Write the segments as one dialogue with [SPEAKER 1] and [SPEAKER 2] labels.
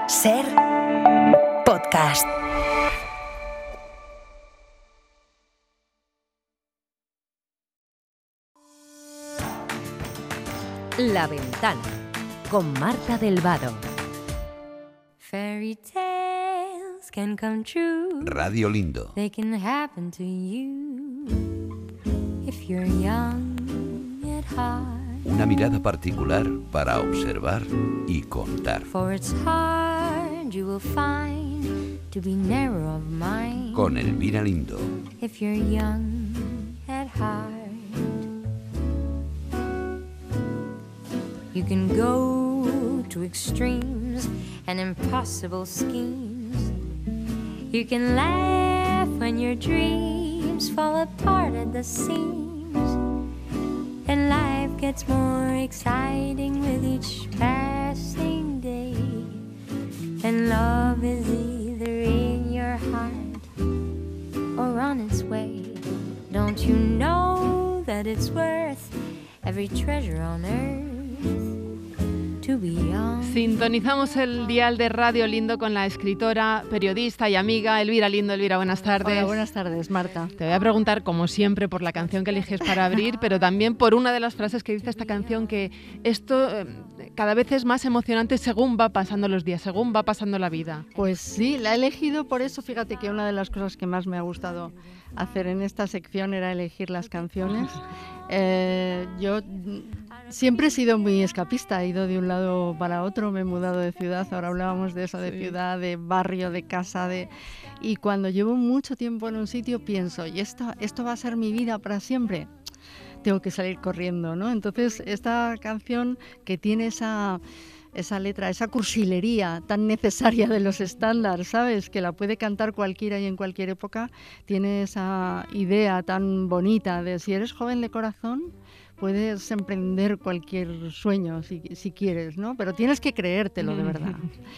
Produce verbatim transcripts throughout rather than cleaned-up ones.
[SPEAKER 1] Ser podcast. La Ventana, con Marta del Vado.
[SPEAKER 2] Fairy tales can come true.
[SPEAKER 3] Radio Lindo.
[SPEAKER 2] They can happen to you if you're young at heart.
[SPEAKER 3] Una mirada particular para observar y contar.
[SPEAKER 2] For it's hard you will find to be narrow of mind.
[SPEAKER 3] Con Elvira Lindo.
[SPEAKER 2] If you're young at heart. You can go to extremes and impossible schemes. You can laugh when your dreams fall apart at the seams. And life gets more exciting with each passing day. And love is either in your heart or on its way. Don't you know that it's worth every treasure on earth?
[SPEAKER 4] Sintonizamos el dial de Radio Lindo con la escritora, periodista y amiga Elvira Lindo. Elvira, buenas tardes.
[SPEAKER 5] Hola, buenas tardes, Marta.
[SPEAKER 4] Te voy a preguntar, como siempre, por la canción que eliges para abrir, pero también por una de las frases que dice esta canción, que esto eh, cada vez es más emocionante según va pasando los días, según va pasando la vida.
[SPEAKER 5] Pues sí, la he elegido por eso. Fíjate que una de las cosas que más me ha gustado hacer en esta sección era elegir las canciones. Eh, yo siempre he sido muy escapista, he ido de un lado para otro, me he mudado de ciudad, ahora hablábamos de eso, de sí. ciudad, de barrio, de casa, de... y cuando llevo mucho tiempo en un sitio pienso, ¿y esto, esto va a ser mi vida para siempre? Tengo que salir corriendo, ¿no? Entonces esta canción que tiene esa... esa letra, esa cursilería tan necesaria de los estándares, ¿sabes? Que la puede cantar cualquiera y en cualquier época, tiene esa idea tan bonita de si eres joven de corazón, puedes emprender cualquier sueño si, si quieres, ¿no? Pero tienes que creértelo de verdad.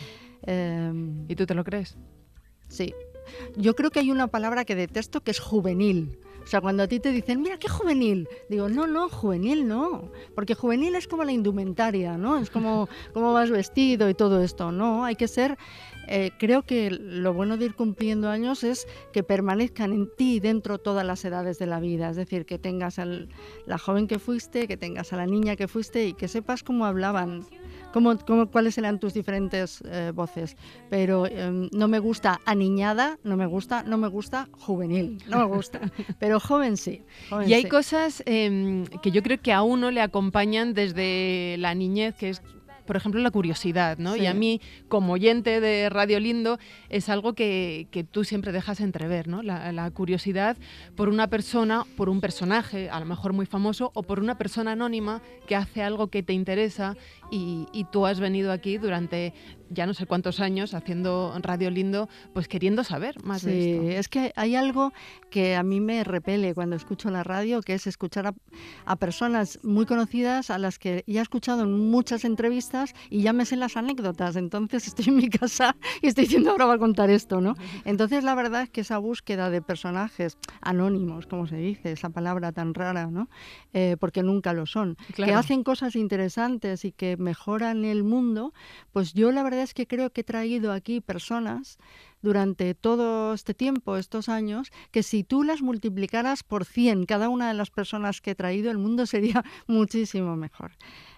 [SPEAKER 5] eh,
[SPEAKER 4] ¿Y tú te lo crees?
[SPEAKER 5] Sí. Yo creo que hay una palabra que detesto que es juvenil. O sea, cuando a ti te dicen, mira, qué juvenil, digo, no, no, juvenil no, porque juvenil es como la indumentaria, ¿no? Es como cómo vas vestido y todo esto, no, hay que ser, eh, creo que lo bueno de ir cumpliendo años es que permanezcan en ti dentro todas las edades de la vida, es decir, que tengas a la joven que fuiste, que tengas a la niña que fuiste y que sepas cómo hablaban. Cómo, cómo, cuáles eran tus diferentes eh, voces, pero eh, no me gusta aniñada, no me gusta, no me gusta juvenil, no me gusta, pero joven sí. Joven
[SPEAKER 4] y hay
[SPEAKER 5] sí.
[SPEAKER 4] cosas eh, que yo creo que a uno le acompañan desde la niñez, que es, por ejemplo, la curiosidad, ¿no? Sí. Y a mí, como oyente de Radio Lindo, es algo que, que tú siempre dejas entrever, ¿no? La, la curiosidad por una persona, por un personaje, a lo mejor muy famoso, o por una persona anónima que hace algo que te interesa y, y tú has venido aquí durante ya no sé cuántos años haciendo Radio Lindo, pues queriendo saber más
[SPEAKER 5] sí,
[SPEAKER 4] de esto.
[SPEAKER 5] Sí, es que hay algo que a mí me repele cuando escucho la radio, que es escuchar a, a personas muy conocidas a las que ya he escuchado en muchas entrevistas y ya me sé las anécdotas, entonces estoy en mi casa y estoy diciendo ahora va a contar esto, ¿no? Entonces la verdad es que esa búsqueda de personajes anónimos, como se dice, esa palabra tan rara, ¿no? Eh, porque nunca lo son, claro. Que hacen cosas interesantes y que mejoran el mundo, pues yo la verdad es que creo que he traído aquí personas durante todo este tiempo, estos años, que si tú las multiplicaras por cien, cada una de las personas que he traído, el mundo sería muchísimo mejor.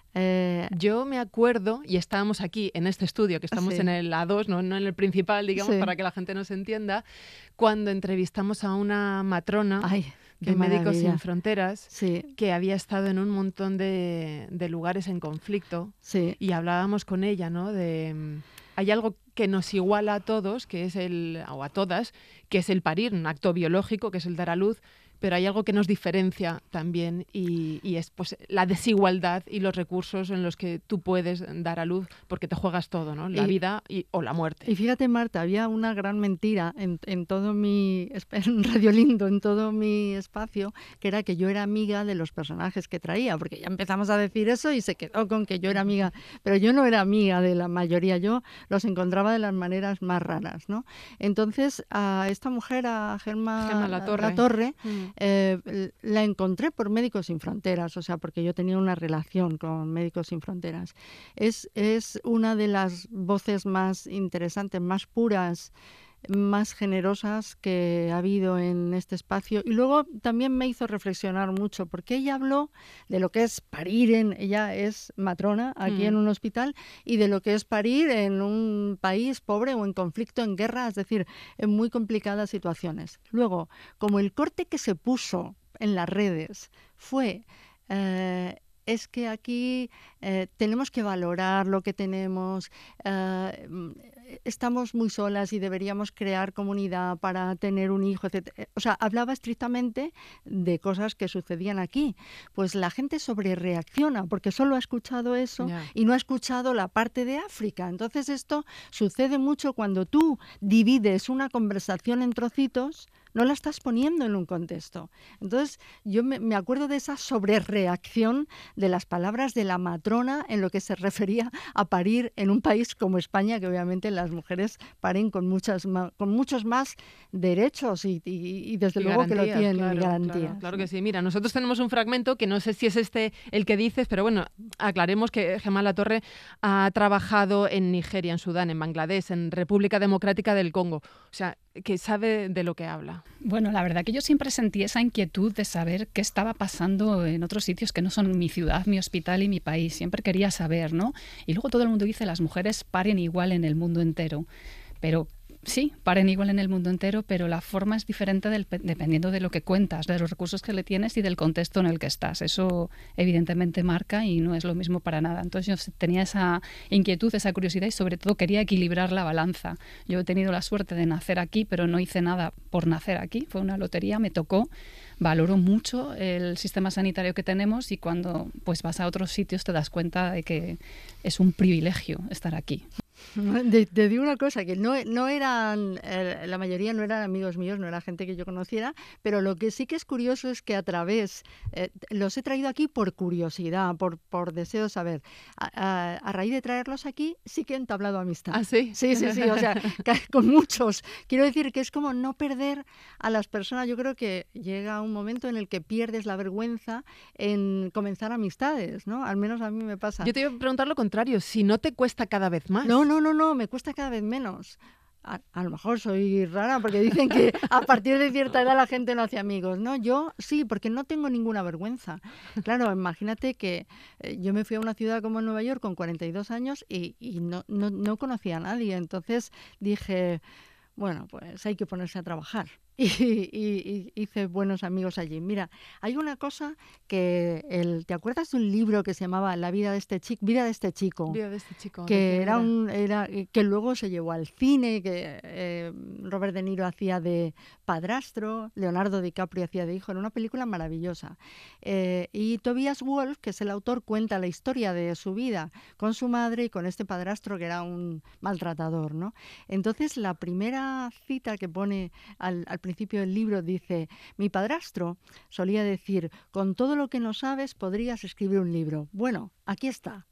[SPEAKER 4] Eh, Yo me acuerdo, y estábamos aquí en este estudio, que estamos sí. en el A dos, no, no en el principal, digamos, sí. para que la gente nos entienda, cuando entrevistamos a una matrona Ay, de Médicos Sin Fronteras, sí. que había estado en un montón de, de lugares en conflicto, sí. y hablábamos con ella, ¿no? De hay algo que nos iguala a todos, que es el, o a todas, que es el parir, un acto biológico, que es el dar a luz, pero hay algo que nos diferencia también y, y es pues la desigualdad y los recursos en los que tú puedes dar a luz porque te juegas todo, ¿no? La y, vida y, o la muerte.
[SPEAKER 5] Y fíjate, Marta, había una gran mentira en, en todo mi en Radio Lindo, en todo mi espacio, que era que yo era amiga de los personajes que traía, porque ya empezamos a decir eso y se quedó con que yo era amiga, pero yo no era amiga de la mayoría, yo los encontraba de las maneras más raras, ¿no? Entonces, a esta mujer, a Gemma,
[SPEAKER 4] Gemma La Torre,
[SPEAKER 5] La Torre
[SPEAKER 4] mm.
[SPEAKER 5] Eh, la encontré por Médicos Sin Fronteras, o sea, porque yo tenía una relación con Médicos Sin Fronteras. Es, es una de las voces más interesantes, más puras, más generosas que ha habido en este espacio. Y luego también me hizo reflexionar mucho, porque ella habló de lo que es parir, en, ella es matrona aquí mm. en un hospital, y de lo que es parir en un país pobre o en conflicto, en guerra, es decir, en muy complicadas situaciones. Luego, como el corte que se puso en las redes fue... Eh, es que aquí eh, tenemos que valorar lo que tenemos, eh, estamos muy solas y deberíamos crear comunidad para tener un hijo, etcétera. O sea, hablaba estrictamente de cosas que sucedían aquí. Pues la gente sobrereacciona porque solo ha escuchado eso yeah. y no ha escuchado la parte de África. Entonces esto sucede mucho cuando tú divides una conversación en trocitos, no la estás poniendo en un contexto. Entonces, yo me, me acuerdo de esa sobrereacción de las palabras de la matrona en lo que se refería a parir en un país como España, que obviamente las mujeres paren con, muchas ma- con muchos más derechos y, y, y desde y luego que lo tienen,
[SPEAKER 4] claro,
[SPEAKER 5] y garantías.
[SPEAKER 4] Claro, claro que sí. Mira, nosotros tenemos un fragmento que no sé si es este el que dices, pero bueno, aclaremos que Gemma Latorre ha trabajado en Nigeria, en Sudán, en Bangladesh, en República Democrática del Congo. O sea, que sabe de lo que habla.
[SPEAKER 6] Bueno, la verdad que yo siempre sentí esa inquietud de saber qué estaba pasando en otros sitios que no son mi ciudad, mi hospital y mi país. Siempre quería saber, ¿no? Y luego todo el mundo dice las mujeres paren igual en el mundo entero. Pero sí, paren igual en el mundo entero, pero la forma es diferente del, dependiendo de lo que cuentas, de los recursos que le tienes y del contexto en el que estás. Eso evidentemente marca y no es lo mismo para nada. Entonces yo tenía esa inquietud, esa curiosidad y sobre todo quería equilibrar la balanza. Yo he tenido la suerte de nacer aquí, pero no hice nada por nacer aquí. Fue una lotería, me tocó. Valoro mucho el sistema sanitario que tenemos y cuando pues vas a otros sitios te das cuenta de que es un privilegio estar aquí.
[SPEAKER 5] Te, te digo una cosa, que no, no eran, eh, la mayoría no eran amigos míos, no era gente que yo conociera, pero lo que sí que es curioso es que a través, eh, los he traído aquí por curiosidad, por, por deseo de saber. A, a, a raíz de traerlos aquí, sí que he entablado amistad.
[SPEAKER 4] ¿Ah, sí?
[SPEAKER 5] Sí, sí, sí, o sea, con muchos. Quiero decir que es como no perder a las personas. Yo creo que llega un momento en el que pierdes la vergüenza en comenzar amistades, ¿no? Al menos a mí me pasa.
[SPEAKER 4] Yo te iba a preguntar lo contrario, si no te cuesta cada vez más.
[SPEAKER 5] No, no, no, no, me cuesta cada vez menos. A, a lo mejor soy rara porque dicen que a partir de cierta edad la gente no hace amigos. No, yo sí, porque no tengo ninguna vergüenza. Claro, imagínate que eh, yo me fui a una ciudad como Nueva York con cuarenta y dos años y, y no, no, no conocía a nadie. Entonces dije, bueno, pues hay que ponerse a trabajar. Y, y, y hice buenos amigos allí. Mira, hay una cosa que el, ¿te acuerdas de un libro que se llamaba La vida de este chico? Vida de este chico.
[SPEAKER 4] Vida de este chico.
[SPEAKER 5] Que era un, era que luego se llevó al cine, que eh, Robert De Niro hacía de padrastro, Leonardo DiCaprio hacía de hijo. Era una película maravillosa. Eh, y Tobias Wolff, que es el autor, cuenta la historia de su vida con su madre y con este padrastro que era un maltratador, ¿no? Entonces la primera cita que pone al, al principio del libro dice: mi padrastro solía decir, con todo lo que no sabes podrías escribir un libro. Bueno, aquí está.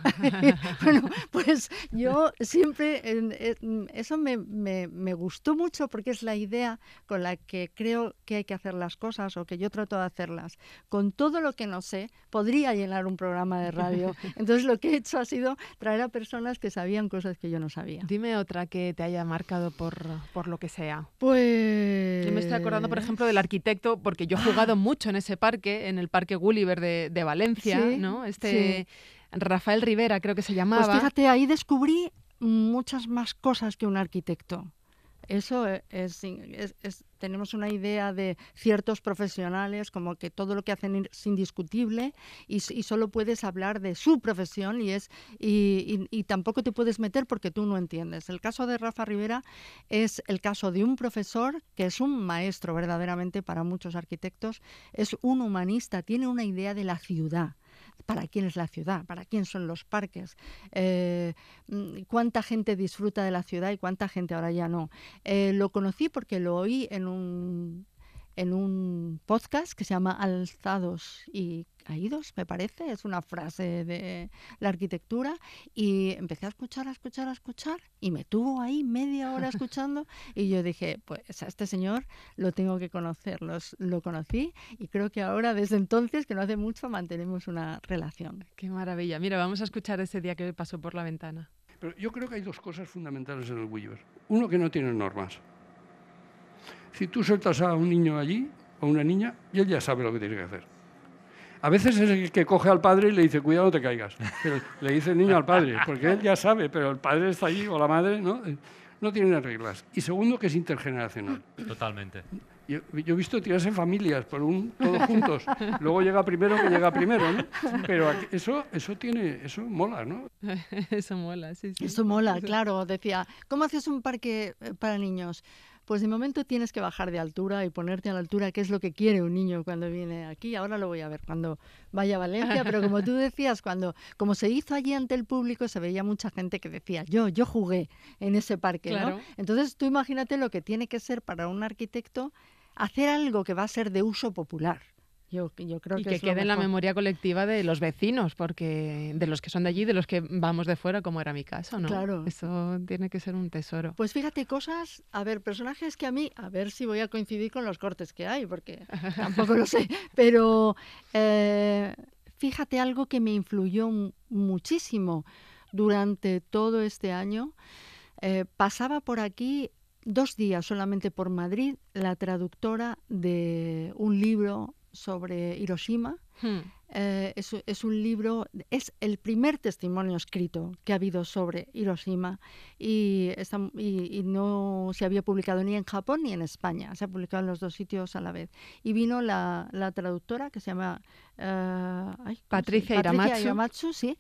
[SPEAKER 5] Bueno, pues yo siempre, eh, eso me, me, me gustó mucho porque es la idea con la que creo que hay que hacer las cosas, o que yo trato de hacerlas. Con todo lo que no sé, podría llenar un programa de radio. Entonces lo que he hecho ha sido traer a personas que sabían cosas que yo no sabía.
[SPEAKER 4] Dime otra que te haya marcado por, por lo que sea.
[SPEAKER 5] Pues...
[SPEAKER 4] Yo me estoy acordando, por ejemplo, del arquitecto, porque yo he jugado ah. mucho en ese parque, en el Parque Gulliver de, de Valencia, ¿sí? ¿No? Este... Sí. Rafael Rivera, creo que se llamaba.
[SPEAKER 5] Pues fíjate, ahí descubrí muchas más cosas que un arquitecto. Eso es, es, es, tenemos una idea de ciertos profesionales como que todo lo que hacen es indiscutible y, y solo puedes hablar de su profesión y, es, y, y, y tampoco te puedes meter porque tú no entiendes. El caso de Rafa Rivera es el caso de un profesor que es un maestro verdaderamente para muchos arquitectos, es un humanista, tiene una idea de la ciudad. ¿Para quién es la ciudad? ¿Para quién son los parques? Eh, ¿Cuánta gente disfruta de la ciudad y cuánta gente ahora ya no? Eh, lo conocí porque lo oí en un, en un podcast que se llama Alzados y Caídos, me parece, es una frase de la arquitectura, y empecé a escuchar, a escuchar, a escuchar, y me tuvo ahí media hora escuchando, y yo dije, pues a este señor lo tengo que conocer. Los, lo conocí, y creo que ahora, desde entonces, que no hace mucho, mantenemos una relación.
[SPEAKER 4] Qué maravilla. Mira, vamos a escuchar ese día que pasó por la ventana.
[SPEAKER 7] Pero yo creo que hay dos cosas fundamentales en el Gulliver. Uno, que no tiene normas. Si tú sueltas a un niño allí, o una niña, y él ya sabe lo que tiene que hacer. A veces es el que coge al padre y le dice, cuidado, no te caigas. Pero le dice el niño al padre, porque él ya sabe, pero el padre está allí, o la madre, ¿no? No tienen reglas. Y segundo, que es intergeneracional.
[SPEAKER 8] Totalmente.
[SPEAKER 7] Yo, yo he visto tirarse familias por un, todos juntos. Luego llega primero que llega primero, ¿no? Pero aquí, eso, eso tiene, eso mola, ¿no?
[SPEAKER 4] Eso mola, sí, sí.
[SPEAKER 5] Eso mola, claro. Decía, ¿cómo haces un parque para niños? Pues de momento tienes que bajar de altura y ponerte a la altura, que es lo que quiere un niño cuando viene aquí. Ahora lo voy a ver cuando vaya a Valencia, pero como tú decías, cuando como se hizo allí ante el público, se veía mucha gente que decía, yo, yo jugué en ese parque,
[SPEAKER 4] claro.
[SPEAKER 5] ¿no? Entonces tú imagínate lo que tiene que ser para un arquitecto hacer algo que va a ser de uso popular. Yo, yo creo
[SPEAKER 4] y
[SPEAKER 5] que,
[SPEAKER 4] que
[SPEAKER 5] es
[SPEAKER 4] quede en la
[SPEAKER 5] mejor.
[SPEAKER 4] memoria colectiva de los vecinos, porque de los que son de allí, de los que vamos de fuera, como era mi caso, ¿no?
[SPEAKER 5] Claro.
[SPEAKER 4] Eso tiene que ser un tesoro.
[SPEAKER 5] Pues fíjate, cosas, a ver, personajes que a mí, a ver si voy a coincidir con los cortes que hay, porque tampoco lo sé, pero eh, fíjate algo que me influyó m- muchísimo durante todo este año. Eh, pasaba por aquí dos días solamente por Madrid la traductora de un libro sobre Hiroshima.
[SPEAKER 4] Hmm.
[SPEAKER 5] Eh, es, es un libro, es el primer testimonio escrito que ha habido sobre Hiroshima y, está, y, y no se había publicado ni en Japón ni en España, se ha publicado en los dos sitios a la vez. Y vino la, la traductora que se llama uh, ay,
[SPEAKER 4] Patricia,
[SPEAKER 5] Patricia
[SPEAKER 4] Hiramatsu.
[SPEAKER 5] Hiramatsu, sí,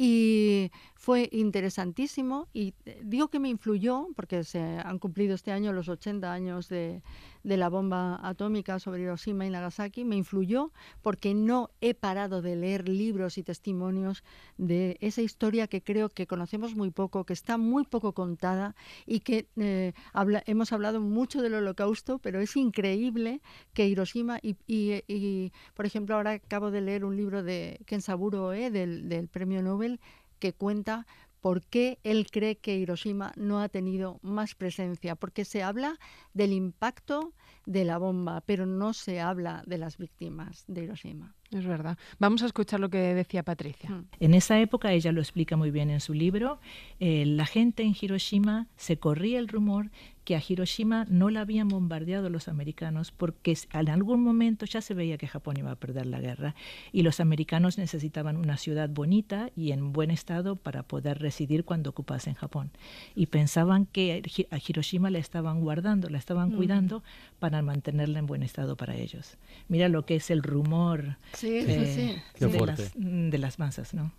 [SPEAKER 5] y fue interesantísimo y digo que me influyó porque se han cumplido este año los ochenta años de, de la bomba atómica sobre Hiroshima y Nagasaki. Me influyó porque no he parado de leer libros y testimonios de esa historia que creo que conocemos muy poco, que está muy poco contada y que eh, habla, hemos hablado mucho del Holocausto, pero es increíble que Hiroshima y, y, y por ejemplo, ahora acabo de leer un libro de Kensaburo Oe, del, del premio Nobel, que cuenta por qué él cree que Hiroshima no ha tenido más presencia, porque se habla del impacto de la bomba, pero no se habla de las víctimas de Hiroshima.
[SPEAKER 4] Es verdad. Vamos a escuchar lo que decía Patricia.
[SPEAKER 5] Hmm.
[SPEAKER 9] En esa época, ella lo explica muy bien en su libro, eh, la gente en Hiroshima, se corría el rumor que a Hiroshima no la habían bombardeado los americanos porque en algún momento ya se veía que Japón iba a perder la guerra y los americanos necesitaban una ciudad bonita y en buen estado para poder residir cuando ocupasen Japón. Y pensaban que a Hiroshima la estaban guardando, la estaban mm. cuidando para mantenerla en buen estado para ellos. Mira lo que es el rumor
[SPEAKER 5] sí,
[SPEAKER 9] eh,
[SPEAKER 5] sí, sí.
[SPEAKER 8] Qué
[SPEAKER 9] de,
[SPEAKER 8] fuerte.
[SPEAKER 9] las, de las masas, ¿no?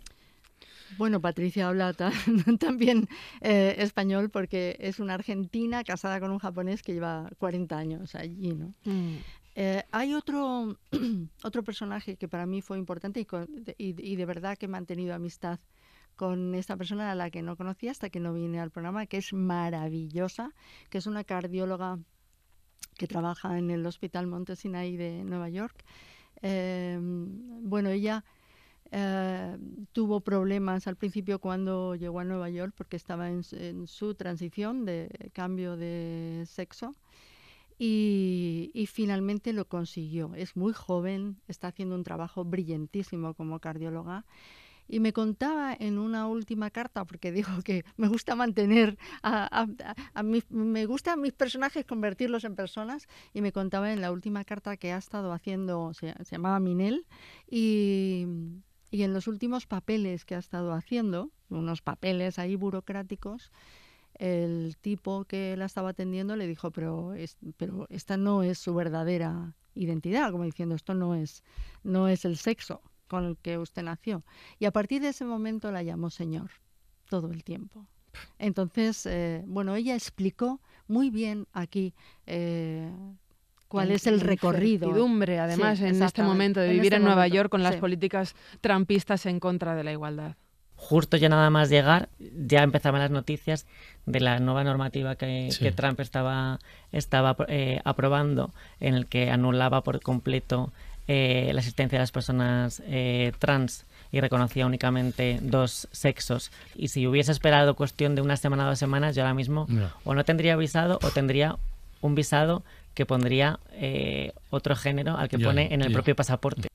[SPEAKER 5] Bueno, Patricia habla ta- también eh, español porque es una argentina casada con un japonés que lleva cuarenta años allí, ¿no? Mm. Eh, hay otro, otro personaje que para mí fue importante y, con, y, y de verdad que he mantenido amistad con esta persona a la que no conocía hasta que no vine al programa, que es maravillosa, que es una cardióloga que trabaja en el Hospital Monte Sinai de Nueva York. Eh, bueno, ella... Uh, tuvo problemas al principio cuando llegó a Nueva York porque estaba en, en su transición de cambio de sexo y, y finalmente lo consiguió. Es muy joven, está haciendo un trabajo brillantísimo como cardióloga y me contaba en una última carta, porque digo que me gusta mantener a, a, a, a mi, me gusta a mis personajes convertirlos en personas, y me contaba en la última carta que ha estado haciendo, se, se llamaba Minel, y Y en los últimos papeles que ha estado haciendo, unos papeles ahí burocráticos, el tipo que la estaba atendiendo le dijo, pero, es, pero esta no es su verdadera identidad, como diciendo, esto no es, no es el sexo con el que usted nació. Y a partir de ese momento la llamó señor, todo el tiempo. Entonces, eh, bueno, ella explicó muy bien aquí... Eh, cuál es el recorrido.
[SPEAKER 4] Incertidumbre, además, sí, en este momento de vivir en, este en Nueva momento, York con las sí. políticas trumpistas en contra de la igualdad.
[SPEAKER 10] Justo ya nada más llegar,
[SPEAKER 8] ya empezaban las noticias de la nueva normativa que, sí. que Trump estaba, estaba eh, aprobando, en el que anulaba por completo eh, la existencia de las personas eh, trans y reconocía únicamente dos sexos. Y si hubiese esperado cuestión de una semana o dos semanas, yo ahora mismo no. o no tendría visado o tendría un visado que pondría eh, otro género al que ya, pone en el ya. propio pasaporte.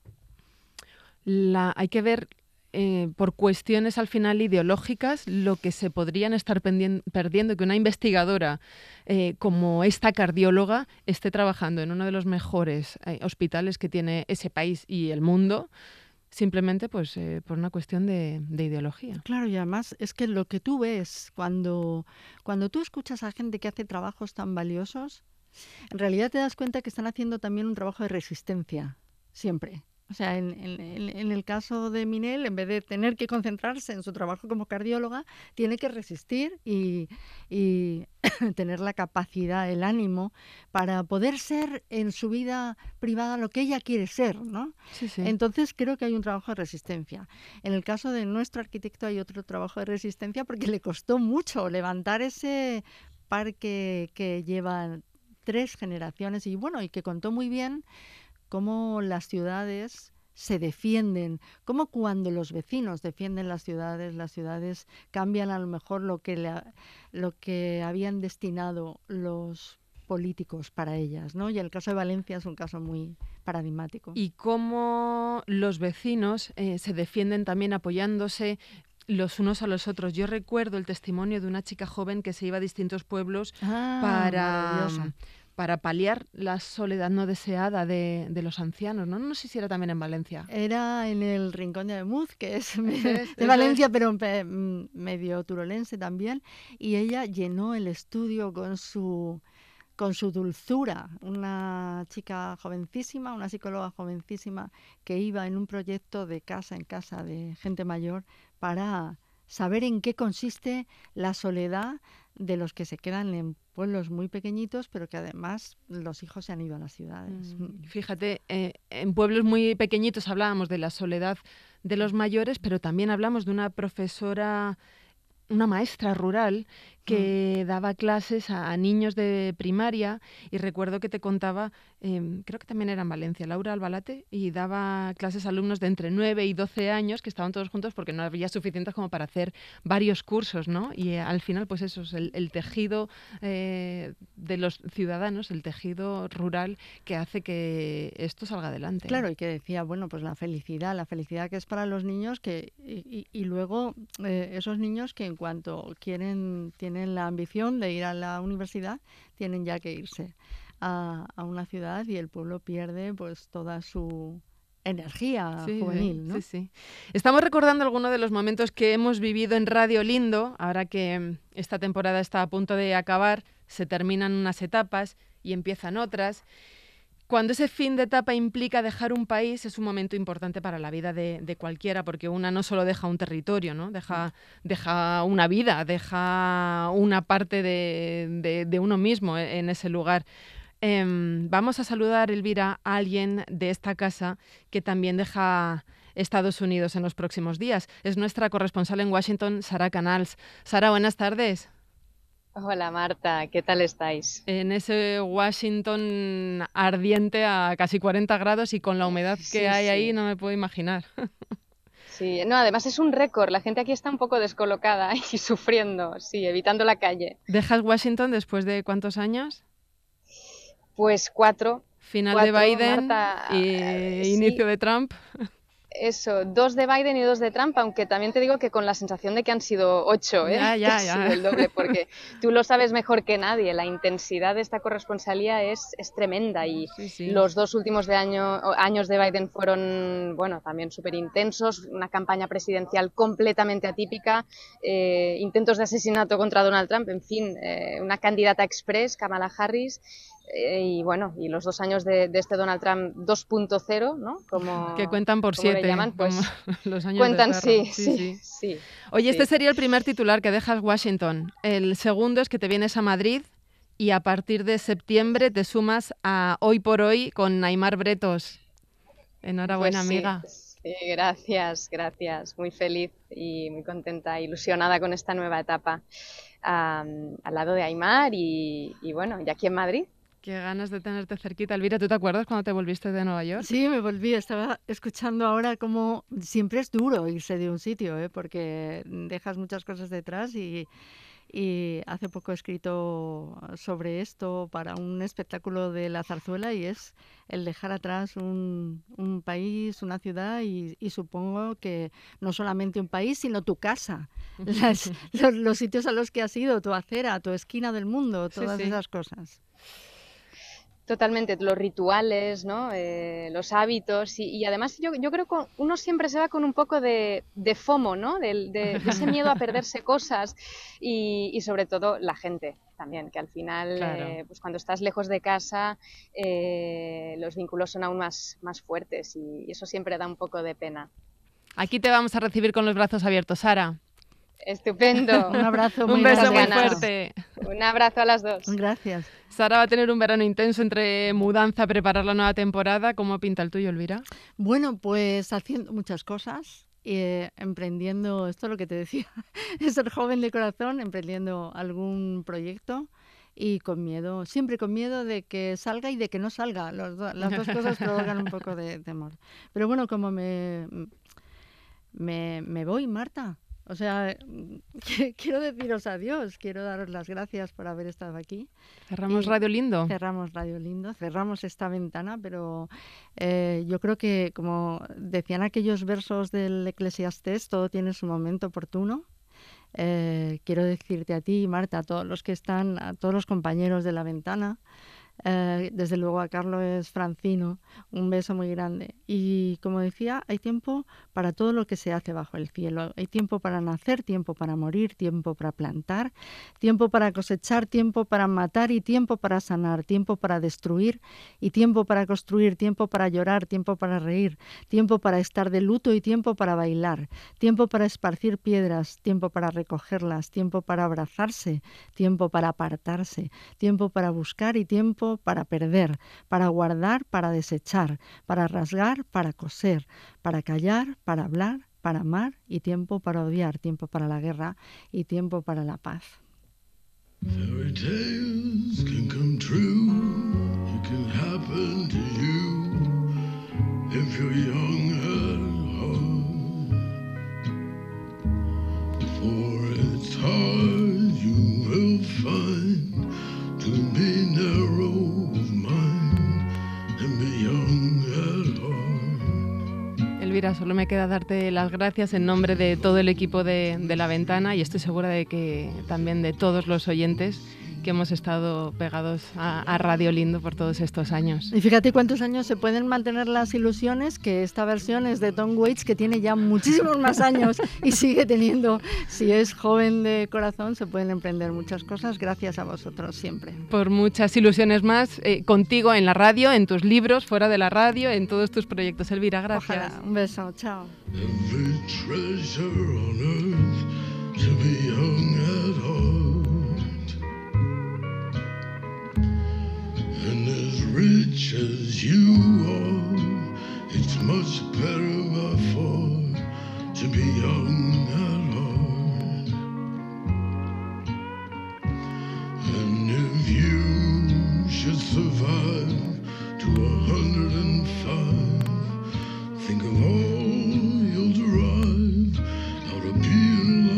[SPEAKER 4] La, hay que ver eh, por cuestiones al final ideológicas lo que se podrían estar perdiendo, que una investigadora eh, como esta cardióloga esté trabajando en uno de los mejores eh, hospitales que tiene ese país y el mundo, simplemente pues eh, por una cuestión de, de ideología.
[SPEAKER 5] Claro, y además es que lo que tú ves cuando, cuando tú escuchas a gente que hace trabajos tan valiosos, en realidad te das cuenta que están haciendo también un trabajo de resistencia, siempre. O sea, en, en, en el caso de Minel, en vez de tener que concentrarse en su trabajo como cardióloga, tiene que resistir y, y tener la capacidad, el ánimo para poder ser en su vida privada lo que ella quiere ser, ¿no?
[SPEAKER 4] Sí, sí.
[SPEAKER 5] Entonces creo que hay un trabajo de resistencia. En el caso de nuestro arquitecto hay otro trabajo de resistencia porque le costó mucho levantar ese parque que lleva tres generaciones y bueno, y que contó muy bien cómo las ciudades se defienden, cómo cuando los vecinos defienden las ciudades, las ciudades cambian a lo mejor lo que, le, lo que habían destinado los políticos para ellas, ¿no? Y el caso de Valencia es un caso muy paradigmático.
[SPEAKER 4] Y cómo los vecinos eh, se defienden también apoyándose los unos a los otros. Yo recuerdo el testimonio de una chica joven que se iba a distintos pueblos
[SPEAKER 5] ah,
[SPEAKER 4] para... para paliar la soledad no deseada de, de los ancianos, ¿no? No sé si era también en Valencia.
[SPEAKER 5] Era en el Rincón de Ademuz, que es, es de Valencia, es. pero medio turolense también, y ella llenó el estudio con su, con su dulzura. Una chica jovencísima, una psicóloga jovencísima, que iba en un proyecto de casa en casa de gente mayor para saber en qué consiste la soledad de los que se quedan en pueblos muy pequeñitos, pero que además los hijos se han ido a las ciudades.
[SPEAKER 4] Mm, fíjate, eh, en pueblos muy pequeñitos hablábamos de la soledad de los mayores, pero también hablamos de una profesora, una maestra rural que mm. daba clases a, a niños de primaria, y recuerdo que te contaba, eh, creo que también era en Valencia, Laura Albalate, y daba clases a alumnos de entre nueve y doce años que estaban todos juntos porque no había suficientes como para hacer varios cursos, ¿no? Y eh, al final, pues eso es el, el tejido eh, de los ciudadanos, el tejido rural que hace que esto salga adelante.
[SPEAKER 5] Claro, y que decía, bueno, pues la felicidad, la felicidad que es para los niños, que y, y luego eh, esos niños que en cuanto quieren, tienen la ambición de ir a la universidad, tienen ya que irse a, a una ciudad y el pueblo pierde pues toda su energía
[SPEAKER 4] sí,
[SPEAKER 5] juvenil, ¿no?
[SPEAKER 4] Sí, sí. Estamos recordando algunos de los momentos que hemos vivido en Radio Lindo, ahora que esta temporada está a punto de acabar, se terminan unas etapas y empiezan otras. Cuando ese fin de etapa implica dejar un país, es un momento importante para la vida de, de cualquiera, porque una no solo deja un territorio, ¿no? Deja, deja una vida, deja una parte de, de, de uno mismo en ese lugar. Eh, vamos a saludar, Elvira, a alguien de esta casa que también deja Estados Unidos en los próximos días. Es nuestra corresponsal en Washington, Sara Canals. Sara, buenas tardes.
[SPEAKER 10] Hola Marta, ¿qué tal estáis?
[SPEAKER 4] En ese Washington ardiente a casi cuarenta grados y con la humedad que sí, hay sí. ahí no me puedo imaginar.
[SPEAKER 10] Sí, no, además es un récord, la gente aquí está un poco descolocada y sufriendo, sí, evitando la calle.
[SPEAKER 4] ¿Dejas Washington después de cuántos años?
[SPEAKER 10] Pues cuatro.
[SPEAKER 4] Final
[SPEAKER 10] cuatro,
[SPEAKER 4] de Biden
[SPEAKER 10] Marta,
[SPEAKER 4] y
[SPEAKER 10] eh,
[SPEAKER 4] inicio
[SPEAKER 10] sí.
[SPEAKER 4] de Trump.
[SPEAKER 10] Eso, dos de Biden y dos de Trump, aunque también te digo que con la sensación de que han sido ocho, ¿eh?
[SPEAKER 4] Ya, ya, ya.
[SPEAKER 10] Ha sido el doble, porque tú lo sabes mejor que nadie, la intensidad de esta corresponsalía es, es tremenda y
[SPEAKER 4] sí, sí.
[SPEAKER 10] los dos últimos de año, años de Biden fueron, bueno, también súper intensos, una campaña presidencial completamente atípica, eh, intentos de asesinato contra Donald Trump, en fin, eh, una candidata express, Kamala Harris. Eh, y bueno, y los dos años de, de este Donald Trump dos punto cero, ¿no? Como,
[SPEAKER 4] que cuentan por siete,
[SPEAKER 10] llaman, pues,
[SPEAKER 4] los años
[SPEAKER 10] cuentan,
[SPEAKER 4] de
[SPEAKER 10] sí,
[SPEAKER 4] sí,
[SPEAKER 10] sí,
[SPEAKER 4] sí,
[SPEAKER 10] sí.
[SPEAKER 4] Oye,
[SPEAKER 10] sí.
[SPEAKER 4] este sería el primer titular que dejas Washington. El segundo es que te vienes a Madrid y a partir de septiembre te sumas a Hoy por Hoy con Aimar Bretos. Enhorabuena,
[SPEAKER 10] pues sí,
[SPEAKER 4] amiga.
[SPEAKER 10] Sí, gracias, gracias. Muy feliz y muy contenta, ilusionada con esta nueva etapa um, al lado de Aimar y, y bueno, y aquí en Madrid.
[SPEAKER 4] Qué ganas de tenerte cerquita. Elvira, ¿tú te acuerdas cuando te volviste de Nueva York?
[SPEAKER 5] Sí, me volví. Estaba escuchando ahora cómo siempre es duro irse de un sitio, ¿eh? Porque dejas muchas cosas detrás y, y hace poco he escrito sobre esto para un espectáculo de la zarzuela y es el dejar atrás un, un país, una ciudad y, y supongo que no solamente un país, sino tu casa, las, los, los sitios a los que has ido, tu acera, tu esquina del mundo, todas sí, sí. esas cosas.
[SPEAKER 10] Totalmente, los rituales, ¿no? eh, los hábitos y, y además yo, yo creo que uno siempre se va con un poco de, de FOMO, ¿no? De, de, de ese miedo a perderse cosas y, y sobre todo la gente también, que al final claro. eh, pues cuando estás lejos de casa eh, los vínculos son aún más, más fuertes y, y eso siempre da un poco de pena.
[SPEAKER 4] Aquí te vamos a recibir con los brazos abiertos, Sara.
[SPEAKER 10] Estupendo.
[SPEAKER 5] Un abrazo muy
[SPEAKER 4] Un beso muy
[SPEAKER 10] ganas.
[SPEAKER 4] fuerte.
[SPEAKER 10] Un abrazo a las dos.
[SPEAKER 5] Gracias.
[SPEAKER 4] Sara va a tener un verano intenso entre mudanza, preparar la nueva temporada. ¿Cómo pinta el tuyo, Elvira?
[SPEAKER 5] Bueno, pues haciendo muchas cosas, eh, emprendiendo, esto es lo que te decía, ser joven de corazón, emprendiendo algún proyecto y con miedo, siempre con miedo de que salga y de que no salga. Los do, las dos cosas provocan un poco de temor. Pero bueno, como me, me, me voy, Marta. O sea, quiero deciros adiós, quiero daros las gracias por haber estado aquí.
[SPEAKER 4] Cerramos Radio Lindo.
[SPEAKER 5] Cerramos Radio Lindo, cerramos esta ventana, pero eh, yo creo que, como decían aquellos versos del Eclesiastés, todo tiene su momento oportuno. Eh, quiero decirte a ti, Marta, a todos los que están, a todos los compañeros de la ventana, Eh, desde luego a Carlos Francino, un beso muy grande. Y como decía, hay tiempo para todo lo que se hace bajo el cielo. Hay tiempo para nacer, tiempo para morir, tiempo para plantar, tiempo para cosechar, tiempo para matar y tiempo para sanar, tiempo para destruir y tiempo para construir, tiempo para llorar, tiempo para reír, tiempo para estar de luto y tiempo para bailar, tiempo para esparcir piedras, tiempo para recogerlas, tiempo para abrazarse, tiempo para apartarse, tiempo para buscar y tiempo para perder, para guardar, para desechar, para rasgar, para coser, para callar, para hablar, para amar y tiempo para odiar, tiempo para la guerra y tiempo para la paz.
[SPEAKER 11] Fairy tales can come true, it can happen to you if you're young at heart. For it's hard you will find to be narrow of mind and be young at heart.
[SPEAKER 4] Elvira, solo me queda darte las gracias en nombre de todo el equipo de, de La Ventana y estoy segura de que también de todos los oyentes que hemos estado pegados a, a Radio Lindo por todos estos años.
[SPEAKER 5] Y fíjate cuántos años se pueden mantener las ilusiones, que esta versión es de Tom Waits, que tiene ya muchísimos más años y sigue teniendo, si es joven de corazón, se pueden emprender muchas cosas gracias a vosotros siempre.
[SPEAKER 4] Por muchas ilusiones más, eh, contigo en la radio, en tus libros, fuera de la radio, en todos tus proyectos. Elvira, gracias.
[SPEAKER 5] Ojalá. Un beso, chao.
[SPEAKER 11] Every treasure on earth to be young at heart. And as rich as you are, it's much better by far to be young at heart. And if you should survive to a hundred and five, think of all you'll derive out of being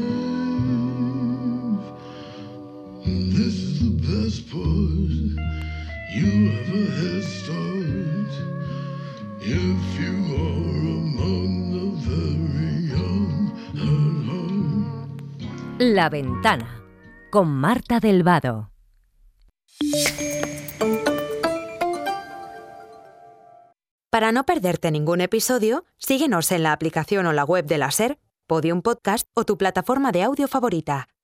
[SPEAKER 11] alive. And this is the best part. You have a head start if you are among the very young at heart.
[SPEAKER 1] La Ventana con Marta del Vado.
[SPEAKER 12] Para no perderte ningún episodio, síguenos en la aplicación o la web de la SER, Podium Podcast o tu plataforma de audio favorita.